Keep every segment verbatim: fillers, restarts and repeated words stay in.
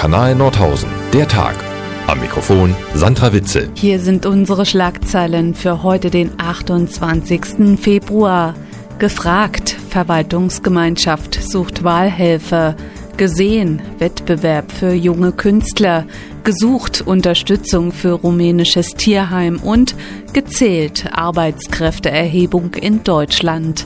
Kanal Nordhausen, der Tag. Am Mikrofon Sandra Witzel. Hier sind unsere Schlagzeilen für heute, den achtundzwanzigsten Februar. Gefragt, Verwaltungsgemeinschaft sucht Wahlhelfer. Gesehen, Wettbewerb für junge Künstler. Gesucht, Unterstützung für rumänisches Tierheim. Und gezählt, Arbeitskräfteerhebung in Deutschland.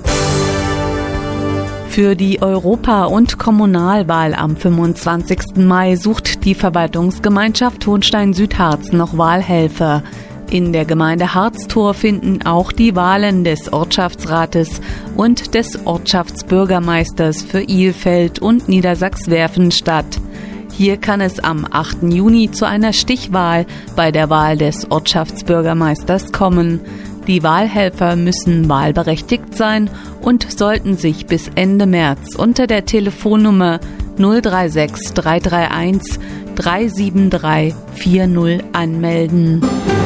Für die Europa- und Kommunalwahl am fünfundzwanzigsten Mai sucht die Verwaltungsgemeinschaft Hohenstein-Südharz noch Wahlhelfer. In der Gemeinde Harztor finden auch die Wahlen des Ortschaftsrates und des Ortschaftsbürgermeisters für Ilfeld und Niedersachswerfen statt. Hier kann es am achten Juni zu einer Stichwahl bei der Wahl des Ortschaftsbürgermeisters kommen. Die Wahlhelfer müssen wahlberechtigt sein und sollten sich bis Ende März unter der Telefonnummer null drei sechs drei drei eins drei sieben drei vier null anmelden.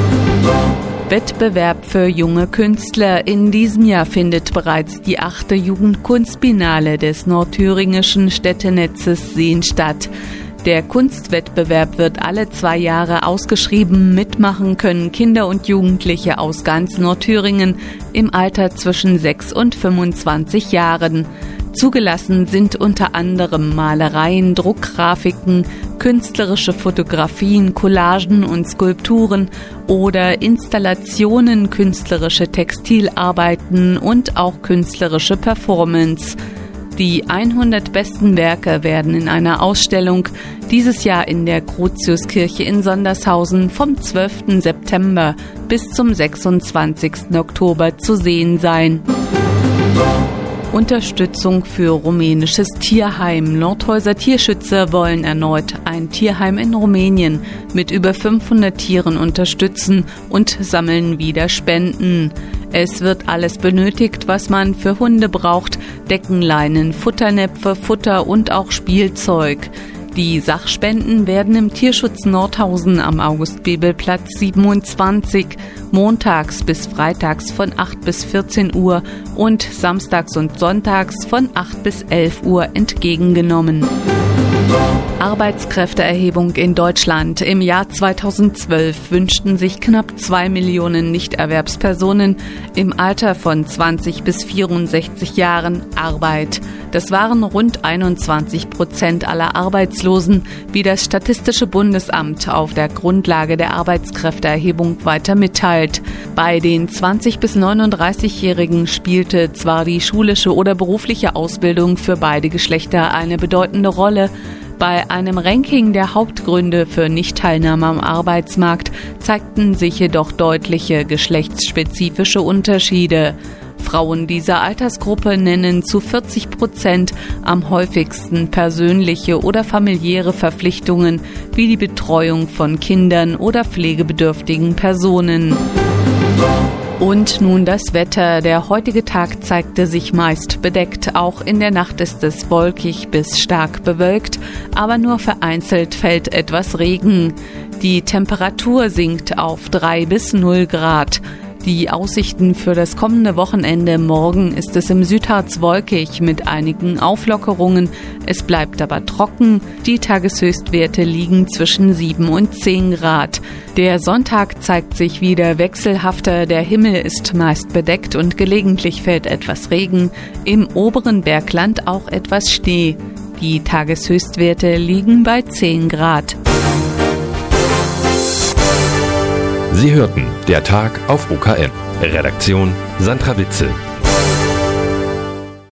Wettbewerb für junge Künstler. In diesem Jahr findet bereits die achte Jugendkunstbiennale des nordthüringischen Städtenetzes Seen statt. Der Kunstwettbewerb wird alle zwei Jahre ausgeschrieben. Mitmachen können Kinder und Jugendliche aus ganz Nordthüringen im Alter zwischen sechs und fünfundzwanzig Jahren. Zugelassen sind unter anderem Malereien, Druckgrafiken, künstlerische Fotografien, Collagen und Skulpturen oder Installationen, künstlerische Textilarbeiten und auch künstlerische Performance. Die hundert besten Werke werden in einer Ausstellung dieses Jahr in der Cruciuskirche in Sondershausen vom zwölften September bis zum sechsundzwanzigsten Oktober zu sehen sein. Unterstützung für rumänisches Tierheim. Nordhäuser Tierschützer wollen erneut ein Tierheim in Rumänien mit über fünfhundert Tieren unterstützen und sammeln wieder Spenden. Es wird alles benötigt, was man für Hunde braucht: Deckenleinen, Futternäpfe, Futter und auch Spielzeug. Die Sachspenden werden im Tierschutz Nordhausen am August-Bebel-Platz siebenundzwanzig montags bis freitags von acht bis vierzehn Uhr und samstags und sonntags von acht bis elf Uhr entgegengenommen. Arbeitskräfteerhebung in Deutschland. Im Jahr zweitausendzwölf wünschten sich knapp zwei Millionen Nichterwerbspersonen im Alter von zwanzig bis vierundsechzig Jahren Arbeit. Das waren rund einundzwanzig Prozent aller Arbeitslosen, wie das Statistische Bundesamt auf der Grundlage der Arbeitskräfteerhebung weiter mitteilt. Bei den zwanzig- bis neununddreißigjährigen spielte zwar die schulische oder berufliche Ausbildung für beide Geschlechter eine bedeutende Rolle. Bei einem Ranking der Hauptgründe für Nichtteilnahme am Arbeitsmarkt zeigten sich jedoch deutliche geschlechtsspezifische Unterschiede. Frauen dieser Altersgruppe nennen zu vierzig Prozent am häufigsten persönliche oder familiäre Verpflichtungen wie die Betreuung von Kindern oder pflegebedürftigen Personen. Und nun das Wetter. Der heutige Tag zeigte sich meist bedeckt. Auch in der Nacht ist es wolkig bis stark bewölkt, aber nur vereinzelt fällt etwas Regen. Die Temperatur sinkt auf drei bis null Grad. Die Aussichten für das kommende Wochenende: morgen ist es im Südharz wolkig mit einigen Auflockerungen. Es bleibt aber trocken. Die Tageshöchstwerte liegen zwischen sieben und zehn Grad. Der Sonntag zeigt sich wieder wechselhafter. Der Himmel ist meist bedeckt und gelegentlich fällt etwas Regen. Im oberen Bergland auch etwas Schnee. Die Tageshöchstwerte liegen bei zehn Grad. Sie hörten der Tag auf O K M. Redaktion Sandra Witzel.